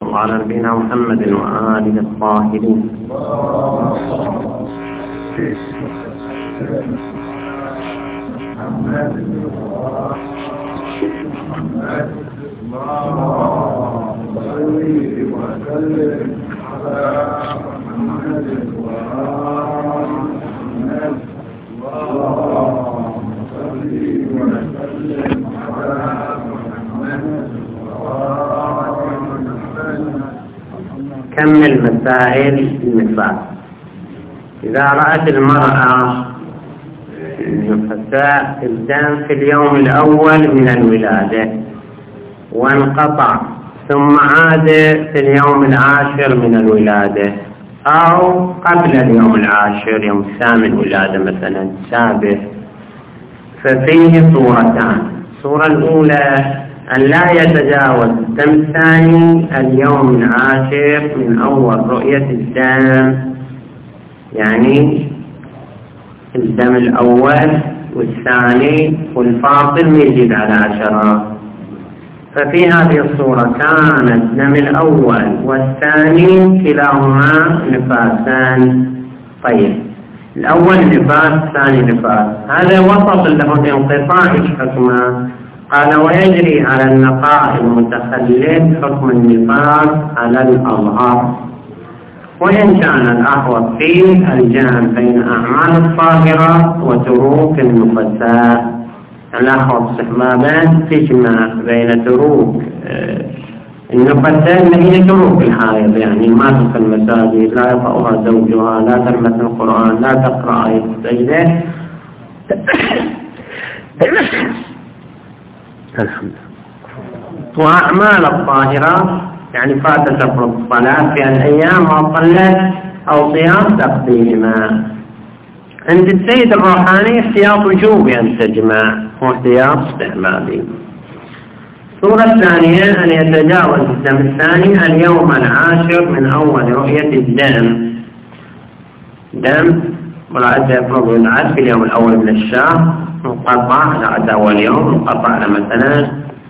الله على نبينا محمد وآله الطاهرين. كمل مسائل النفاس. إذا رأت المرأة النفساء الدم في اليوم الأول من الولادة وانقطع ثم عاد في اليوم العاشر من الولادة أو قبل اليوم العاشر يوم الثامن ولادة مثلا سابع، ففيه صورتان. الصورة الأولى أن لا يتجاوز الدم الثاني اليوم العاشر من أول رؤية الدم، يعني الدم الأول والثاني والفاصل ما يزيد على 10. ففي هذه الصورة كان الدم الأول والثاني كلاهما نفاسان. طيب الأول نفاس الثاني نفاس، هذا وسط له انقطاع حكمه. قال ويجري على النقاء المتخلف حكم النفاس على الأظهر، وإن كان الأحوط فيه الجمع بين أعمال الطاهرة وتروك النفساء. الأحوط استحبابا تجمع بين تروك النفساء اللي هي تروك الحائض، يعني ما تدخل المساجد، لا يطأها زوجها، لا تلمس القرآن، لا تقرأ آية السجدة. الحمد لله. وأعمال الطاهرة يعني فات تفرض الصلاة في الأيام وصلت أو صيام تقديمها. عند السيد الروحاني احتياط وجوبي أن تجمع واحتياط استحبابي. الصورة الثانية أن يتجاوز الدم الثاني اليوم العاشر من أول رؤية الدم. دم مرأة يفرض العاد في اليوم الأول من الشهر انقطع على أول يوم، انقطع على مثلا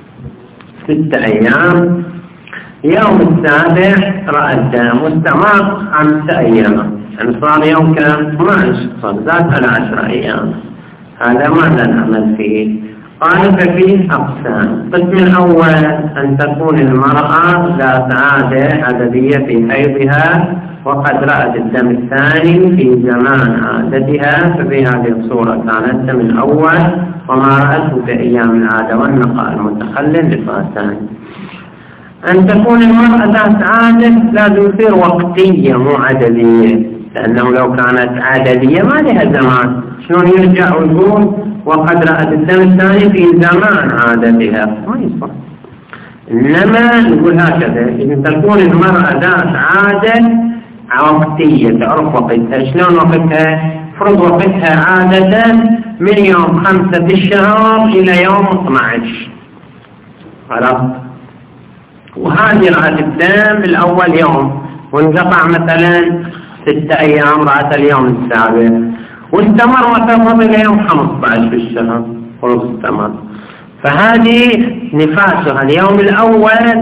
6 أيام، يوم السابع رأى الدم واستمر 5 أيام، يعني صار يوم كان 12، صار زاد على 10 أيام. هذا ماذا نعمل فيه؟ قال ففيه أقسام. القسم الأول أن تكون المرأة ذات عادة عددية في حيضها وقد رأت الدم الثاني في زمان عادتها، ففي هذه الصورة كان الدم الأول وما رأته في أيام العادة والنقاء المتخلل نفاسان. أن تكون المرأة ذات عادة لازم تصير وقتية مو عددية، لأنه لو كانت عددية ما لها زمان، شلون يرجع ويقول وقد رأت الدم الثاني في زمان عادتها؟ ما يصح. إنما نقول هكذا، إن تكون المرأة ذات عادة وقتية، تعرف وقتها. شلون وقتها؟ فرض وقتها عادة من يوم 5 في الشهر إلى يوم 12. خلاص. وهذه رأت الدم الأول يوم وانقطع مثلا 6 أيام، رأت اليوم السابع واستمر وتفضل إلى يوم 15 في الشهر فرض استمر، فهذه نفاسها اليوم الأول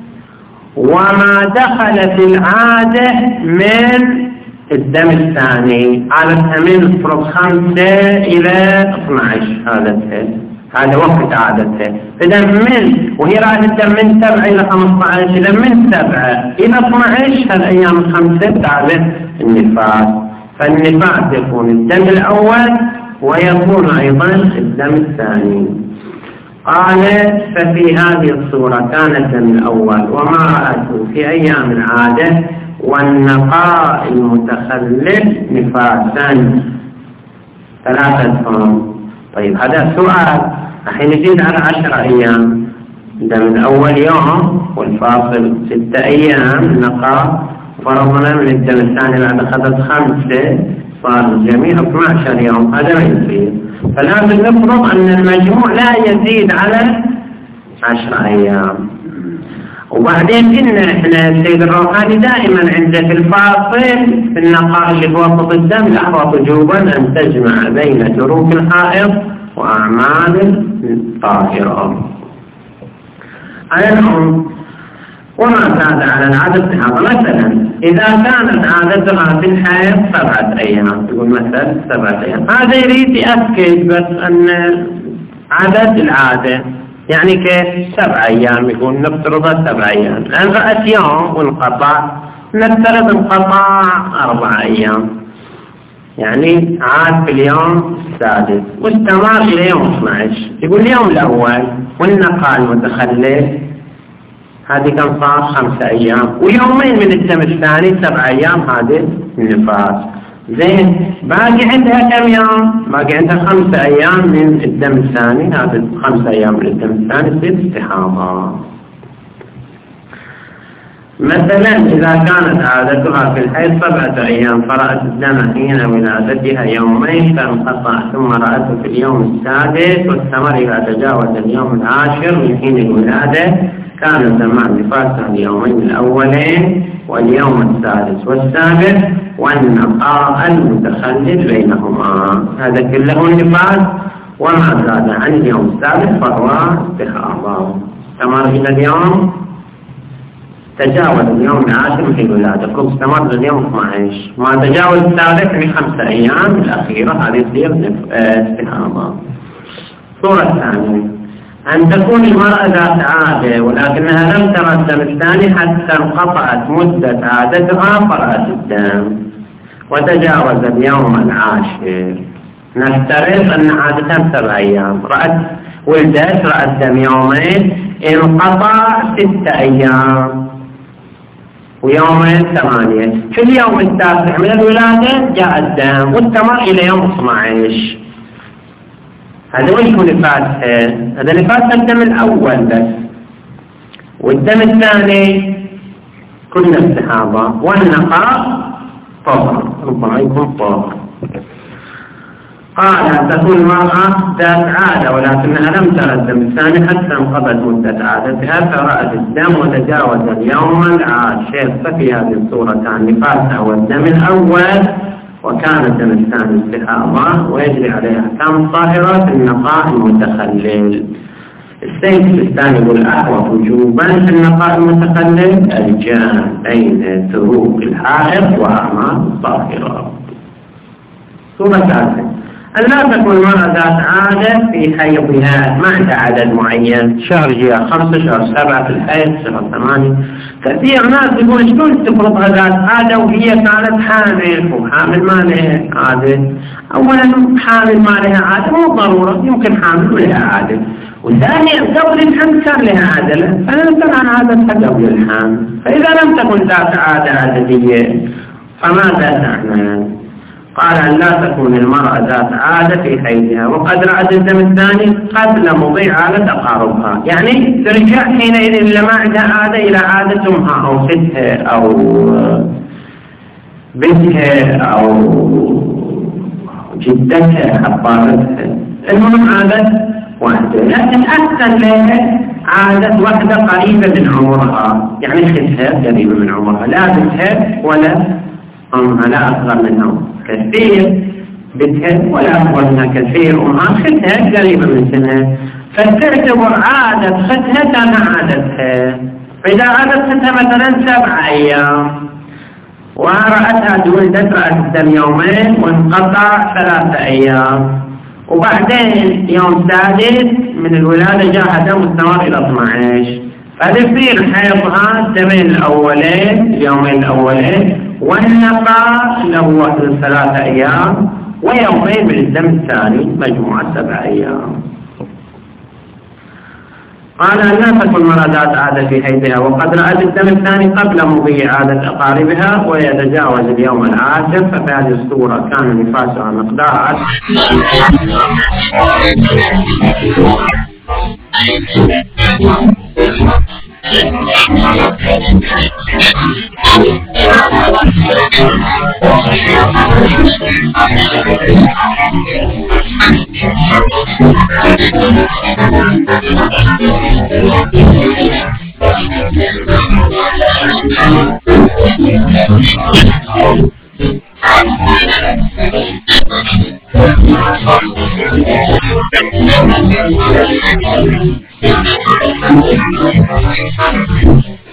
وما دخل في العادة من الدم الثاني. عادتها من فرض 5 إلى 12 عادتها، هذا وقت عادتها. إذا من وهي رأت الدم من 7 إلى 15، إذا من 7 إلى 12 هالأيام ال5 عادة النفاس. فالنفاس يكون الدم الأول ويكون أيضا الدم الثاني. قال ففي هذه الصورة كان الدم الأول وما رأته في أيام العادة والنقاء المتخلل نفاسا 3 طيب هذا سؤال. الحين نزيد على 10 أيام، الدم الأول يوم والفاصل 6 أيام النقاء، فرضنا من الدم الثاني بعد أخذت 5 صار الجميع 12 يوم، هذا ما يصير. فلازم نفرض أن المجموع لا يزيد على 10 أيام. وبعدين إحنا السيد الروحاني دائما عنده في الفاصل في النقاء اللي في وسط الدم الأحوط وجوبا أن تجمع بين تروك الحائض وأعمال الطاهرة. وما زاد على العادة استحاضة. مثلا إذا كانت عادتها في الحيض 7 أيام، يقول مثلا 7 أيام، هذا يريد يأكد بس أن العادة يعني كيف 7 أيام، يقول نفترض 7 أيام، لأن رأت يوم وانقطع، نفترض انقطع 4 أيام، يعني عاد في اليوم السادس واستمر إلى يوم 12. يقول اليوم الأول والنقاء المتخلف هذه كان صار 5 أيام، ويومين من الدم الثاني 7 أيام هذه النفاس. زين، باقي عندها كم يوم؟ باقي عندها 5 أيام من الدم الثاني، هذه 5 أيام من الدم الثاني تصير استحاضة. مثلا إذا كانت عادتها في الحيض 7 أيام فرأت الدم حين ولادتها يومين فانقطع، ثم رأته في اليوم السادس واستمر إلى تجاوز اليوم العاشر من حين الولادة، كان زمان نفاسها اليومين الأولين واليوم السادس والسابع والنقاء المتخلل بينهما، هذا كله النفاس. وما زاد عن اليوم السابع فهو استحاضة. استمر إلى اليوم، تجاوز اليوم العاشر من الولادة، كل استمر اليوم 12، ما تجاوز الثالث من 5 أيام الأخيرة هذه تصير استحاضة. الصورة الثانية أن تكون المرأة ذات عادة ولكنها لم ترى الدم الثاني حتى انقطعت مدة عادتها فرأت الدم وتجاوز اليوم العاشر. نفترض أن عادتها 7 أيام، ولدت رأت الدم يومين، انقطع 6 أيام ويومين 8. في اليوم التاسع من الولادة جاء الدم واستمر إلى يوم 12. هذا وش هو نفاسها؟ هذا نفاسها الدم الأول بس، والدم الثاني كله استحاضة، والنقاء طهر، ربما يكون طهر. قال تكون المرأة ذات عادة ولكنها لم ترى الدم الثاني حتى انقضت مدة عادتها فرأت الدم وتجاوز اليوم العاشر، ففي هذه الصورتان نفاسها والدم الأول، وكان الدم الثاني استحاضة ويجري عليها أحكام طاهرة في النقاء المتخلل. السيد الثاني يقول الأحوط وجوبا في النقاء المتخلل الجمع بين تروك الحائض وأعمال الطاهرة. صورة ثالثة أن لا تكون المرأة ذات عادة في حيضها، ما عندها عدد معين، شهر جاء 5، شهر 7 في الحيض، شهر 8. كثير ناس يقول شلون تفرضها ذات عادة وهي كانت حامل، وحامل ما لها عادة. أولا حامل ما لها عادة مو ضرورة، يمكن حامل ولها عادة، وثانيا قبل الحمل كان لها عادة، فنسأل عن عادتها قبل الحمل. فإذا لم تكن ذات عادة عادية فماذا تعمل؟ قال أن لا تكون المرأة ذات عادة في حيضها وقد رأت الدم الثاني قبل مضي عادة تقاربها، يعني ترجع حينئذ لما عندها عادة إلى عادة أمها أو ستها أو بنتها أو جدتها حبارتها، المهم عادة واحدة، لكن أحسن لها عادة واحدة قريبة من عمرها، يعني ختها قريبة من عمرها، لا بنتها ولا أمها، لا أصغر منها كثير بنتها ولا أصغر منها كثير أمها، ختها قريبة من سنها، فتعتبر عادة ختها كما عادتها. فإذا عادت ختها مثلا 7 أيام ورأتها ولدت رأت الدم يومين وانقطع 3 أيام، وبعدين يوم سادس من الولادة جاء دم واستمر إلى 12، فتصير حيضها الدمين الأولين اليومين الأولين والنقاء له 3 أيام ويومين من الدم الثاني، مجموعة 7 أيام. قال أن لا تكون المرأة ذات عادة في حيضها وقد رأت الدم الثاني قبل مضي عادة أقاربها ويتجاوز اليوم العاشر، ففي هذه الصورة كان نفاسها مقدار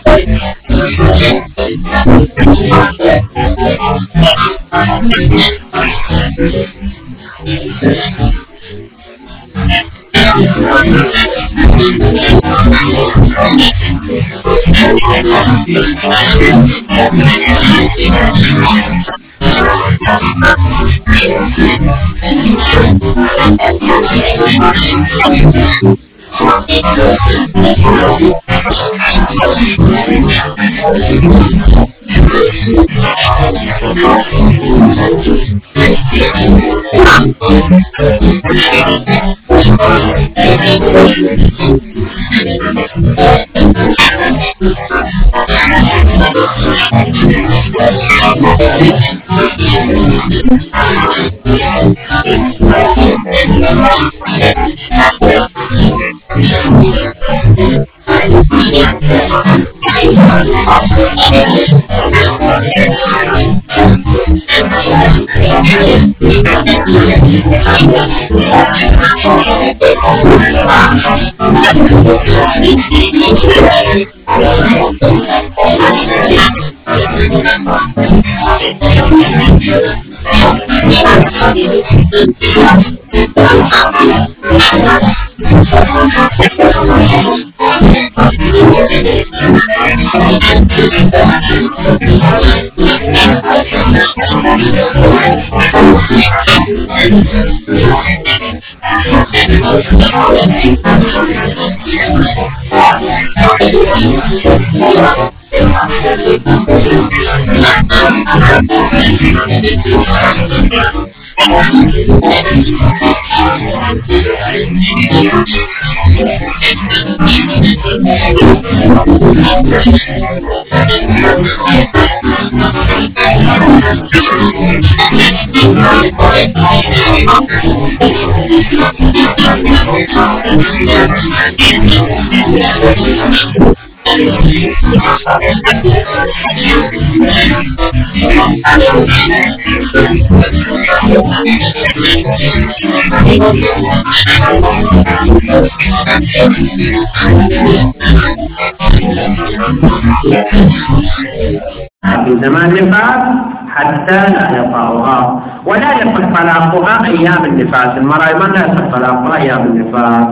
في زمان النفاس حتى لا يطأها ولا يصح طلاقها أيام النفاس. المرأة لا يصح طلاقها أيام النفاس.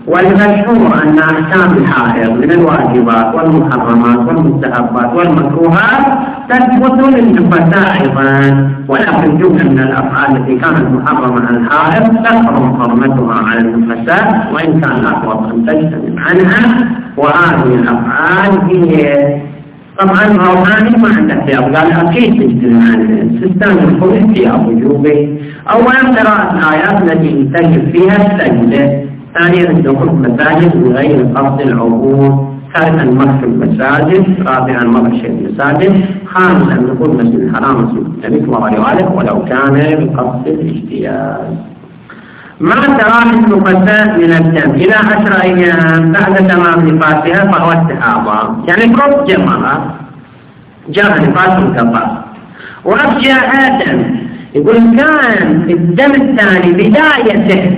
والمشهور أن أحكام الحائض من الواجبات والمحرمات والمستحبات والمكروهات تثبت للنفساء أيضا، ولكن جملة من الأفعال التي كانت محرمة على الحائض تحرم حرمتها على النفساء وإن كان أفضل أن تجتنب عنها. وهذه الأفعال هي طبعا روحاني ما عنده ثياب، قال أكيد تجتنب عنها. سستان الخروج ثياب وجوبي. أولا قراءة الآيات التي تجب فيها السجدة. ثانيا الدخول في المساجد من غير قصد العبور. ثالثا مكث المساجد. رابعا مغش المساجد. خامسا دخول المسجد الحرام مسجد وغير ولو كان بقصد الاجتياز. ما تراه النفساء من الدم إلى 10 أيام بعد تمام نفاسها فهو استحاضة، يعني كرب جمرة جاء نفاس انقطع ورجع آدم. يقول كان الدم الثاني بدايته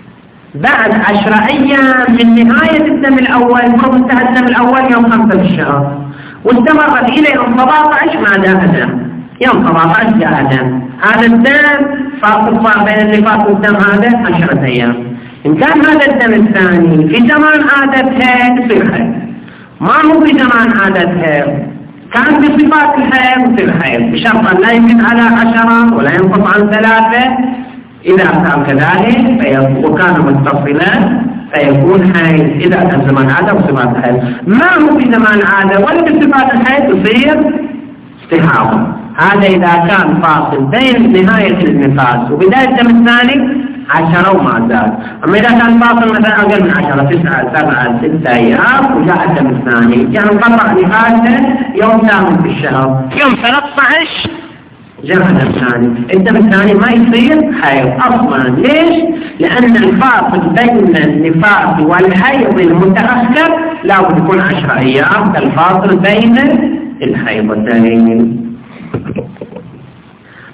بعد 10 أيام من نهاية الدم الأول، انتهى الدم الأول يوم 5 بالشهر واستمرت إلى يوم 17 ما جاء دم. يوم 17 جاء دم. هذا الدم فاصل بين النفاس والدم هذا 10 أيام. إن كان هذا الدم الثاني في زمان عادتها يصير حيض، ما هو في زمان عادتها كان بصفات الحيض يصير حيض بشرط أن لا يزيد على 10 ولا ينقص عن 3. إذا كان كذلك وكان متصلا فيكون حيض. إذا كان زمان عادة وصفات الحيض ما هو في زمان عادة ولا بصفات الحيض يصير استحاضة. هذا إذا كان فاصل بين نهاية النفاس وبداية الدم الثاني 10 وما زاد. أما إذا كان فاصل مثلا أقل من 10 9 7 6 أيام وجاء الدم الثاني يعني انقطع نفاسه يوم 8 في الشهر، يوم 13 جاء الدم الثاني. الدم الثاني ما يصير حيض أصلا. ليش؟ لأن الفاصل بين النفاس والحيض المتأخر لا بد يكون 10 أيام كالفاصل بين الحيضتين.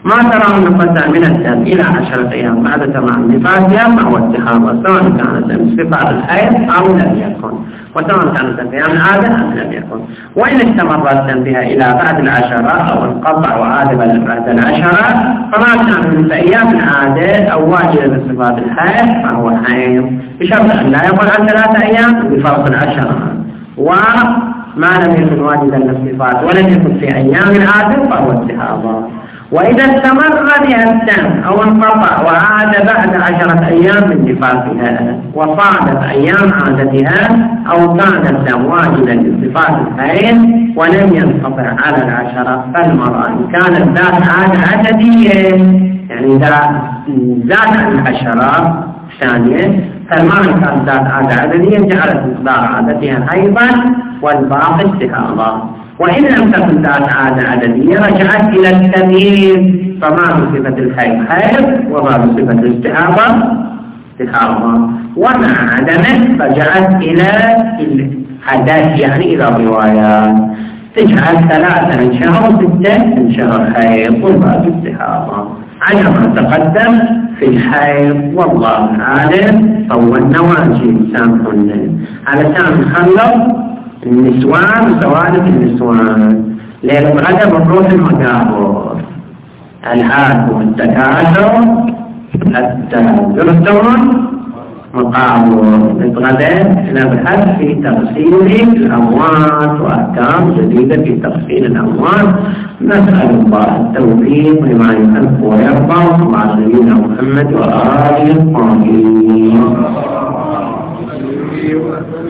ما ترى النفساء من الدم إلى 10 أيام بعد تمام نفاسها فهو استحاضة، سواء كانت انقطاع الحيض أو لم يكن، وسواء كانت أيام العادة أم لم يكن. وإن استمر الدم بها إلى بعد 10 أو انقطع وعاد بعد 10 فما كان من أيام العادة أو واجب بصفات الحيض فهو حيض، بشرط أن لا يقل عن 3 أيام بفرق 10. وما لم يكن واجبا للصفات ولم يكن في أيام العادة فهو استحاضة. وإذا استمر بها الدم أو انقطع وعاد بعد 10 أيام من نفاسها وصادت أيام عادتها أو كان الدم واجبا لصفات الحيض ولم ينقطع على 10 فالمرأة إن كانت ذات عادة عددية يعني ذات 10 ثانية، فالمرأة كانت ذات عادة عددية جعلت مقدار عادتها أيضا والباقي استحاضة. وإن لم تكن ذات عادة عددية رجعت إلى التمييز، فما بصفة الحيض حيض وما بصفة الاستحاضة استحاضة، وما عدمت رجعت إلى الحدث يعني إلى الروايات، تجعل 3 من شهر 6 من شهر حيض والباقي استحاضة على ما تقدم في الحيض. والله أعلم. طولنا واجب سامحونا علشان نخلص النسوان وسوالف النسوان. ليلة غدا بنروح المقابر، الهاكم التكاثر التزرتون مقابر. غدا نبحث في تفصيل الأموات وأحكام جديدة في تفصيل الأموات. نسأل الله التوفيق لما يحب ويرضى مع سيدنا محمد وآله الطاهرين.